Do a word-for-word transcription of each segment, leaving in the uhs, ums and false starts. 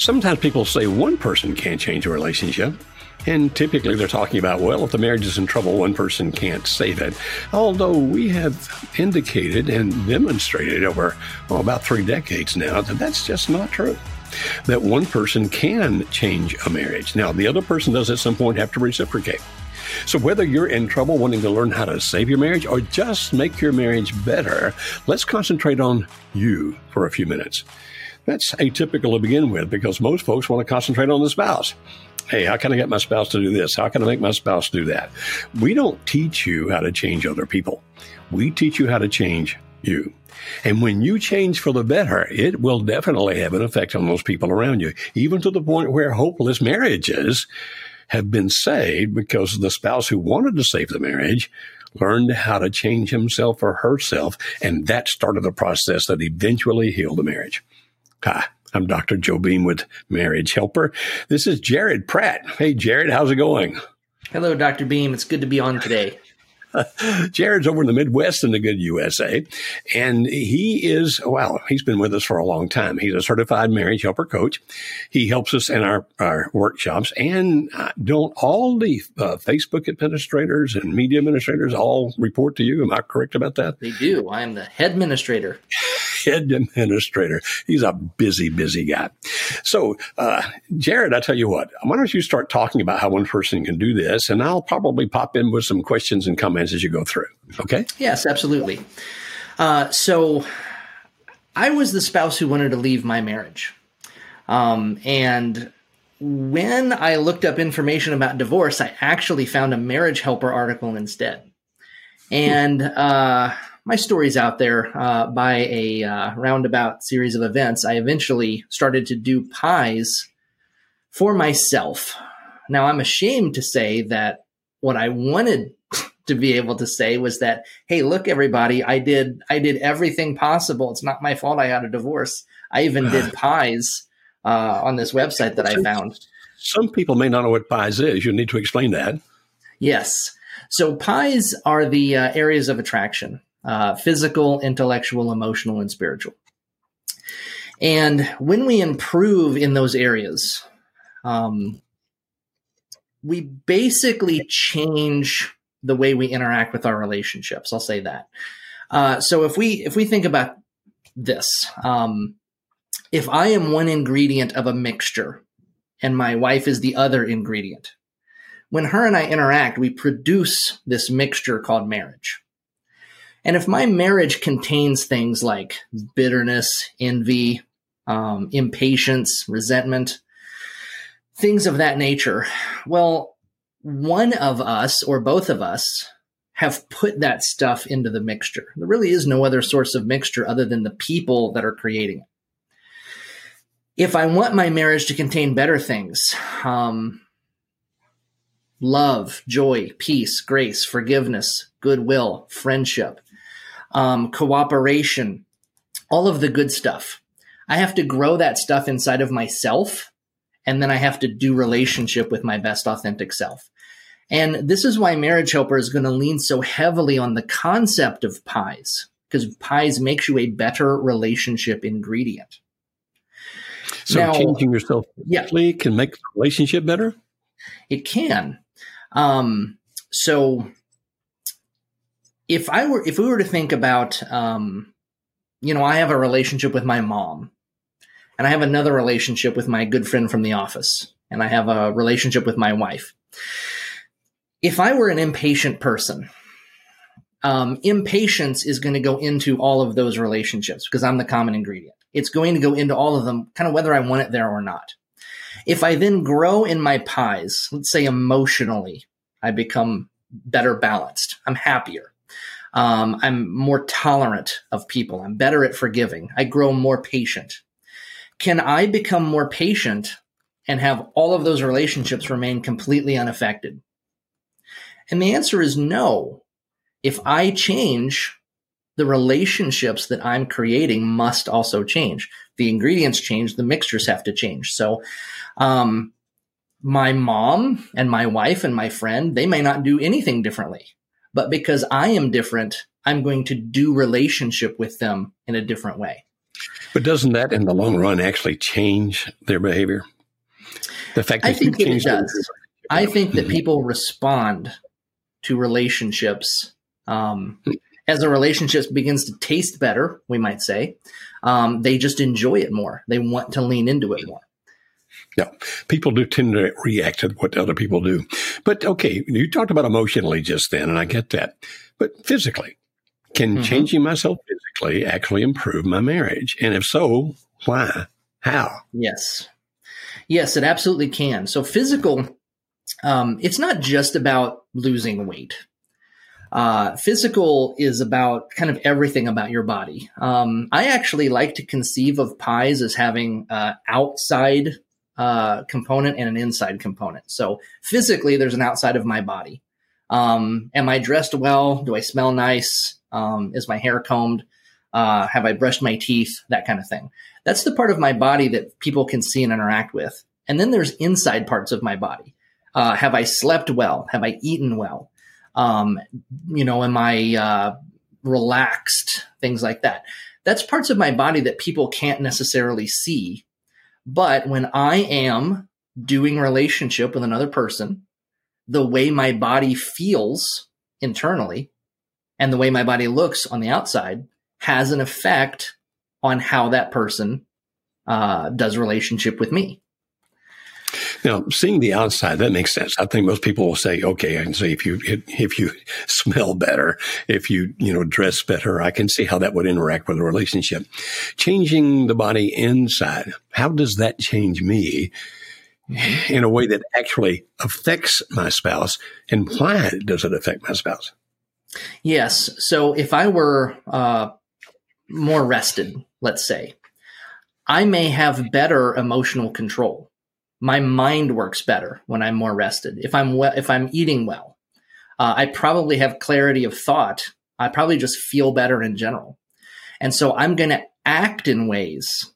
Sometimes people say one person can't change a relationship. And typically they're talking about, well, if the marriage is in trouble, one person can't save it. Although we have indicated and demonstrated over well, about three decades now that that's just not true. That one person can change a marriage. Now, the other person does at some point have to reciprocate. So whether you're in trouble wanting to learn how to save your marriage or just make your marriage better, let's concentrate on you for a few minutes. That's atypical to begin with because most folks want to concentrate on the spouse. Hey, how can I get my spouse to do this? How can I make my spouse do that? We don't teach you how to change other people. We teach you how to change you. And when you change for the better, it will definitely have an effect on those people around you, even to the point where hopeless marriages have been saved because the spouse who wanted to save the marriage learned how to change himself or herself, and that started a process that eventually healed the marriage. Hi, I'm Doctor Joe Beam with Marriage Helper. This is Jared Pratt. Hey, Jared, how's it going? Hello, Doctor Beam. It's good to be on today. Jared's over in the Midwest in the good U S A, and he is, well, he's been with us for a long time. He's a certified marriage helper coach. He helps us in our, our workshops, and uh, don't all the uh, Facebook administrators and media administrators all report to you? Am I correct about that? They do. I am the head administrator. Head administrator. He's a busy, busy guy. So, uh, Jared, I tell you what, why don't you start talking about how one person can do this, and I'll probably pop in with some questions and comments as you go through. Okay? Yes, absolutely. Uh, so I was the spouse who wanted to leave my marriage. Um, and when I looked up information about divorce, I actually found a Marriage Helper article instead. And uh, my story's out there uh, by a uh, roundabout series of events. I eventually started to do pies for myself. Now, I'm ashamed to say that what I wanted to be able to say was that, hey, look, everybody, I did I did everything possible. It's not my fault I had a divorce. I even did pies uh, on this website that I found. Some people may not know what pies is. You need to explain that. Yes. So pies are the uh, areas of attraction, uh, physical, intellectual, emotional, and spiritual. And when we improve in those areas, um, we basically change the way we interact with our relationships. I'll say that. Uh, so if we if we think about this, um, if I am one ingredient of a mixture and my wife is the other ingredient, when her and I interact, we produce this mixture called marriage. And if my marriage contains things like bitterness, envy, um, impatience, resentment, things of that nature, well, one of us or both of us have put that stuff into the mixture. There really is no other source of mixture other than the people that are creating it. If I want my marriage to contain better things, um, love, joy, peace, grace, forgiveness, goodwill, friendship, um, cooperation, all of the good stuff, I have to grow that stuff inside of myself, and then I have to do relationship with my best authentic self. And this is why Marriage Helper is going to lean so heavily on the concept of pies, because pies makes you a better relationship ingredient. So now, changing yourself yeah, can make the relationship better? It can. Um, so if I were, if we were to think about, um, you know, I have a relationship with my mom, and I have another relationship with my good friend from the office, and I have a relationship with my wife. If I were an impatient person, um, impatience is going to go into all of those relationships because I'm the common ingredient. It's going to go into all of them, kind of whether I want it there or not. If I then grow in my pies, let's say emotionally, I become better balanced. I'm happier. Um, I'm more tolerant of people. I'm better at forgiving. I grow more patient. Can I become more patient and have all of those relationships remain completely unaffected? And the answer is no. If I change, the relationships that I'm creating must also change. The ingredients change, the mixtures have to change. So um, my mom and my wife and my friend, they may not do anything differently. But because I am different, I'm going to do relationship with them in a different way. But doesn't that in the long run actually change their behavior? The fact that I think you that it change does. I think that Mhm. people respond to relationships um, as a relationship begins to taste better, we might say. Um, they just enjoy it more. They want to lean into it more. Yeah, people do tend to react to what other people do. But okay, you talked about emotionally just then, and I get that. But physically, can Mm-hmm. changing myself physically actually improve my marriage? And if so, why? How? Yes. Yes, it absolutely can. So physical, um, it's not just about losing weight. Uh, physical is about kind of everything about your body. Um, I actually like to conceive of pies as having uh, outside uh, component and an inside component. So physically, there's an outside of my body. Um, am I dressed well? Do I smell nice? Um, is my hair combed? Uh, have I brushed my teeth? That kind of thing. That's the part of my body that people can see and interact with. And then there's inside parts of my body. Uh, have I slept well? Have I eaten well? Um, you know, am I uh, relaxed? Things like that. That's parts of my body that people can't necessarily see. But when I am doing relationship with another person, the way my body feels internally and the way my body looks on the outside has an effect on how that person uh, does relationship with me. Now, seeing the outside, that makes sense. I think most people will say, okay, I can see if you if you smell better, if you you know dress better, I can see how that would interact with a relationship. Changing the body inside, how does that change me in a way that actually affects my spouse? And why does it affect my spouse? Yes. So if I were uh, more rested, let's say, I may have better emotional control. My mind works better when I'm more rested. If I'm well, if I'm eating well, uh, I probably have clarity of thought. I probably just feel better in general. And so I'm going to act in ways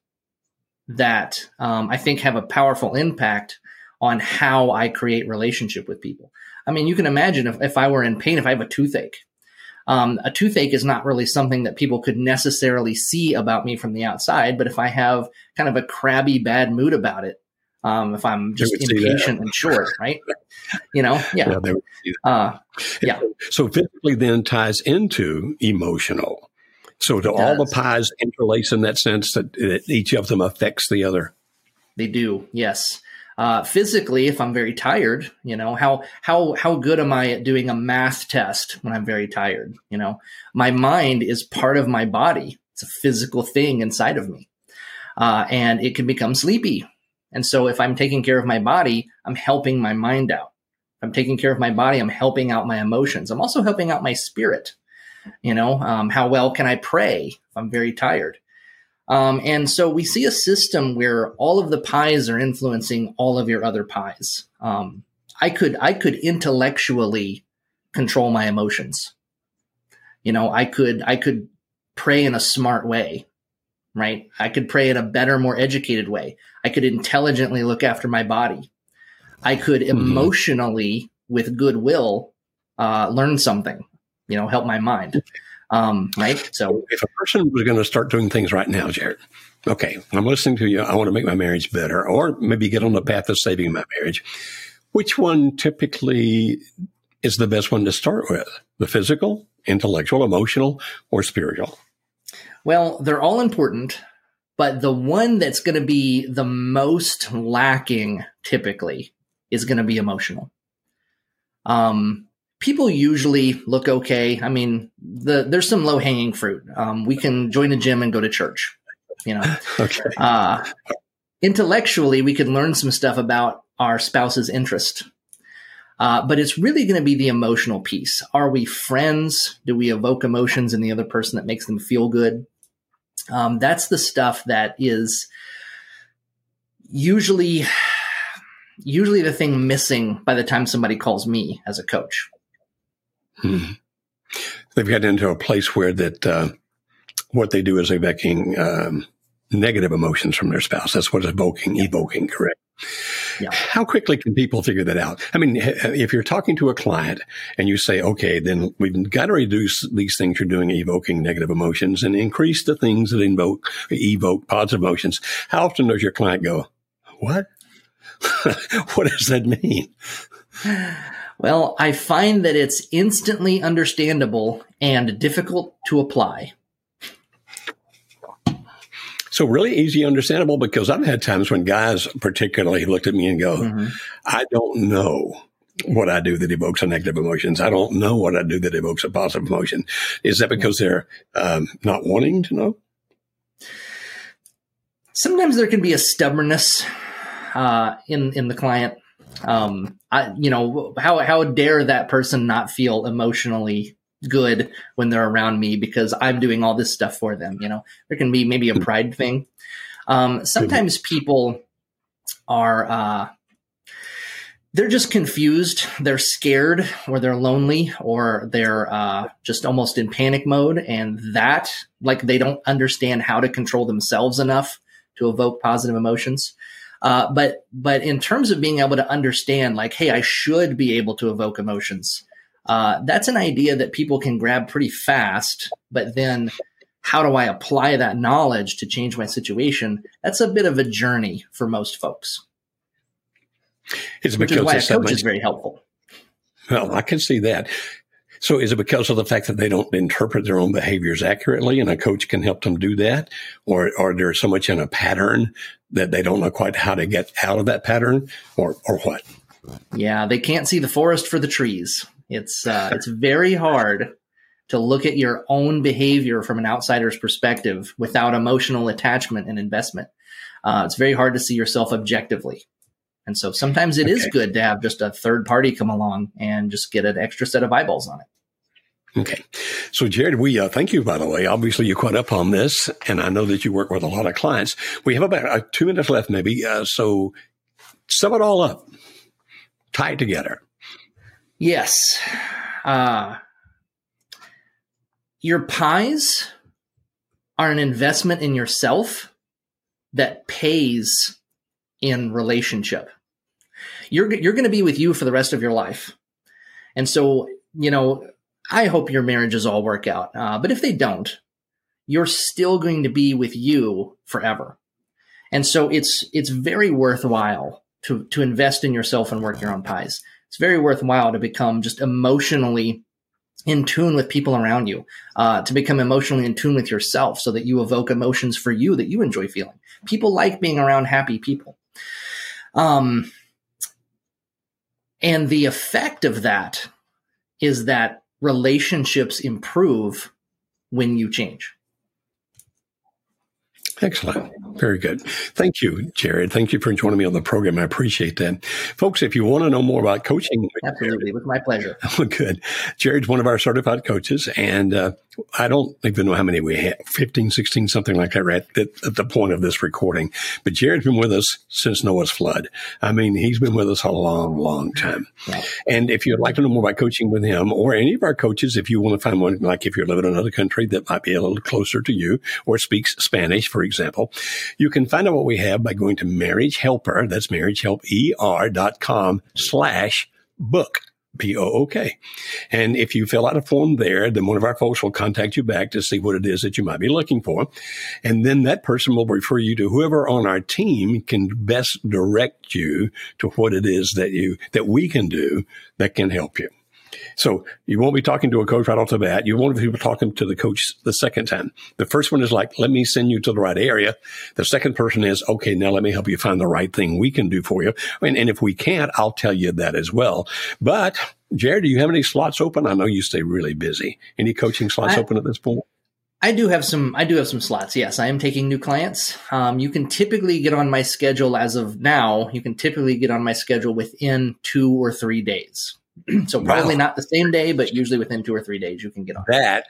that um, I think have a powerful impact on how I create relationship with people. I mean, you can imagine if, if I were in pain, if I have a toothache, um, a toothache is not really something that people could necessarily see about me from the outside. But if I have kind of a crabby, bad mood about it, Um, if I'm just impatient and short, right? You know, yeah. Yeah, they would see that. Uh, yeah. So physically then ties into emotional. So do all the pies interlace in that sense that, that each of them affects the other? They do, yes. Uh, physically, if I'm very tired, you know, how how how good am I at doing a math test when I'm very tired? You know, my mind is part of my body. It's a physical thing inside of me, uh, and it can become sleepy. And so if I'm taking care of my body, I'm helping my mind out. If I'm taking care of my body, I'm helping out my emotions. I'm also helping out my spirit. You know, um, how well can I pray if I'm very tired? Um, and so we see a system where all of the pies are influencing all of your other pies. Um, I could, I could intellectually control my emotions. You know, I could, I could pray in a smart way. Right? I could pray in a better, more educated way. I could intelligently look after my body. I could mm-hmm. emotionally, with goodwill, uh, learn something, you know, help my mind. Um, right? So if a person was going to start doing things right now, Jared, okay, I'm listening to you. I want to make my marriage better, or maybe get on the path of saving my marriage. Which one typically is the best one to start with? The physical, intellectual, emotional, or spiritual? Well, they're all important, but the one that's going to be the most lacking typically is going to be emotional. Um, people usually look okay. I mean, the, there's some low hanging fruit. Um, we can join a gym and go to church, you know. Okay. Uh, intellectually, we can learn some stuff about our spouse's interest. Uh, but it's really going to be the emotional piece. Are we friends? Do we evoke emotions in the other person that makes them feel good? Um, that's the stuff that is usually, usually the thing missing by the time somebody calls me as a coach. Hmm. They've gotten into a place where that uh, what they do is evoking um, negative emotions from their spouse. That's what evoking, evoking, correct? Yeah. How quickly can people figure that out? I mean, if you're talking to a client and you say, okay, then we've got to reduce these things you're doing, evoking negative emotions, and increase the things that invoke, evoke positive emotions. How often does your client go, what? What does that mean? Well, I find that it's instantly understandable and difficult to apply. So really easy, understandable, because I've had times when guys particularly looked at me and go, mm-hmm. I don't know what I do that evokes a negative emotions. I don't know what I do that evokes a positive emotion. Is that because they're um, not wanting to know? Sometimes there can be a stubbornness uh, in, in the client. Um, I, you know, how, how dare that person not feel emotionally good when they're around me because I'm doing all this stuff for them. You know, there can be maybe a pride thing. Um, sometimes people are, uh, they're just confused. They're scared or they're lonely or they're, uh, just almost in panic mode. And that, like, they don't understand how to control themselves enough to evoke positive emotions. Uh, but, but in terms of being able to understand, like, hey, I should be able to evoke emotions. Uh, that's an idea that people can grab pretty fast, but then how do I apply that knowledge to change my situation? That's a bit of a journey for most folks. It's which is why a coach is very helpful. Well, I can see that. So is it because of the fact that they don't interpret their own behaviors accurately and a coach can help them do that? Or or they're so much in a pattern that they don't know quite how to get out of that pattern or, or what? Yeah, they can't see the forest for the trees. It's uh, it's very hard to look at your own behavior from an outsider's perspective without emotional attachment and investment. Uh, it's very hard to see yourself objectively. And so sometimes it okay. is good to have just a third party come along and just get an extra set of eyeballs on it. Okay. So, Jared, we uh, thank you, by the way. Obviously, you caught up on this, and I know that you work with a lot of clients. We have about uh, two minutes left, maybe. Uh, so sum it all up. Tie it together. Yes. Uh, your pies are an investment in yourself that pays in relationship. You're, you're going to be with you for the rest of your life. And so, you know, I hope your marriages all work out. Uh, but if they don't, you're still going to be with you forever. And so it's, it's very worthwhile to, to invest in yourself and work your own pies. It's very worthwhile to become just emotionally in tune with people around you, uh, to become emotionally in tune with yourself so that you evoke emotions for you that you enjoy feeling. People like being around happy people. Um, and the effect of that is that relationships improve when you change. Excellent. Very good. Thank you, Jared. Thank you for joining me on the program. I appreciate that. Folks, if you want to know more about coaching. Absolutely. With my pleasure. Oh, good. Jared's one of our certified coaches, and uh, I don't even know how many we have, fifteen, sixteen, something like that, right, at, at the point of this recording. But Jared's been with us since Noah's flood. I mean, he's been with us a long, long time. Yeah. And if you'd like to know more about coaching with him or any of our coaches, if you want to find one, like if you're living in another country that might be a little closer to you or speaks Spanish, for example, you can find out what we have by going to Marriage Helper. That's marriagehelper dot com slash book. B O O K. And if you fill out a form there, then one of our folks will contact you back to see what it is that you might be looking for. And then that person will refer you to whoever on our team can best direct you to what it is that you, that we can do that can help you. So you won't be talking to a coach right off the bat. You won't be talking to the coach the second time. The first one is like, let me send you to the right area. The second person is, okay, now let me help you find the right thing we can do for you. And, and if we can't, I'll tell you that as well. But Jared, do you have any slots open? I know you stay really busy. Any coaching slots I, open at this point? I do have some, I do have some slots. Yes, I am taking new clients. Um, you can typically get on my schedule as of now. You can typically get on my schedule within two or three days. So probably wow. not the same day, but usually within two or three days you can get on. That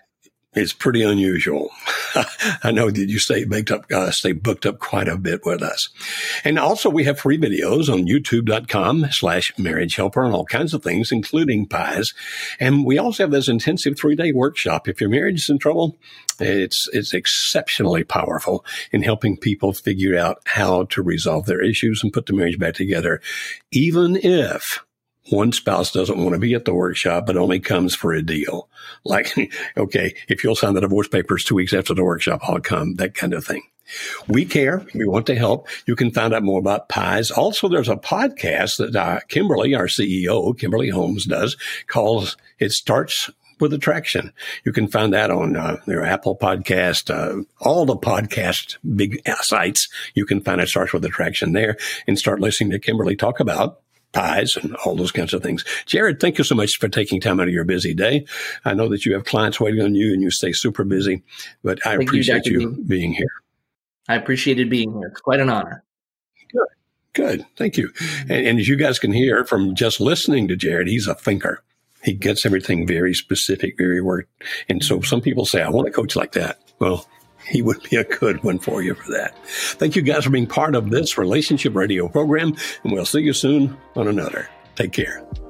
It's pretty unusual. I know that you stay baked up, uh, stay booked up quite a bit with us. And also we have free videos on youtube.com slash marriage helper and all kinds of things, including pies. And we also have this intensive three day workshop. If your marriage is in trouble, it's, it's exceptionally powerful in helping people figure out how to resolve their issues and put the marriage back together, even if one spouse doesn't want to be at the workshop, but only comes for a deal. Like, okay, if you'll sign the divorce papers two weeks after the workshop, I'll come, that kind of thing. We care. We want to help. You can find out more about pies. Also, there's a podcast that uh, Kimberly, our C E O, Kimberly Holmes, does, calls It Starts with Attraction. You can find that on uh, their Apple podcast, uh, all the podcast big sites. You can find It Starts with Attraction there and start listening to Kimberly talk about pies and all those kinds of things. Jared, thank you so much for taking time out of your busy day. I know that you have clients waiting on you and you stay super busy, but I thank appreciate you, you being here. I appreciated being here. It's quite an honor. Good. Good. Thank you. And, and as you guys can hear from just listening to Jared, he's a thinker. He gets everything very specific, very word. And so some people say, I want a coach like that. Well, he would be a good one for you for that. Thank you guys for being part of this Relationship Radio program, and we'll see you soon on another. Take care.